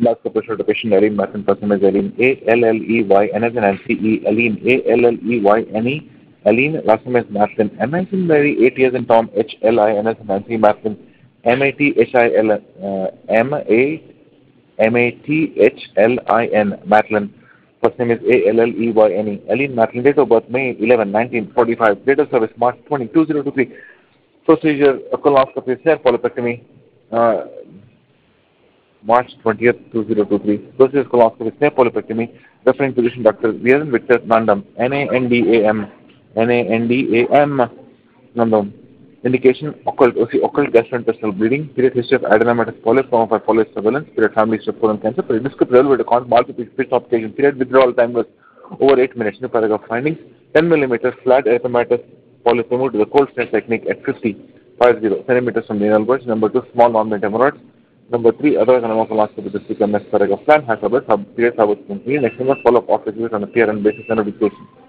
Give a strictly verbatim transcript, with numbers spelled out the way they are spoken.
Last couple of patient Aline Martin, first name is Aline, A L L E Y N as in Nancy, E, Aline, A L L E Y N E, Aline, last name is Martin, M as in Mary, eight years in Tom, H L I N as in Nancy Martin, M A T H I L, uh, M A M A T H L I N, Matlin. First name is A L L E Y N E. Aline Matlin, date of birth May eleventh, nineteen forty-five, date of service March twentieth, two thousand twenty-three. Procedure, colonoscopy, hair polypectomy, uh, March twentieth, two thousand twenty-three. Procedure, colonoscopy, hair polypectomy, referring physician Doctor Viren Victor Nandam, N A N D A M, N A N D A M, Nandam. Indication, occult, O C, occult gastrointestinal bleeding, period history of adenomatous polyps, form of polyps surveillance, period family history of colon cancer, period descriptive relevant account, multiple pitch application, period withdrawal time was over eight minutes, new paragraph findings, ten millimeters flat erythematous polyp removed with the cold stent technique at fifty, fifty centimeters from the anal verge, number two, small non-malignant hemorrhoids, number three, otherwise anomalous colonoscopy, the C M S paragraph plan, has about period, how it's next number, follow-up office on a peer and basis and education.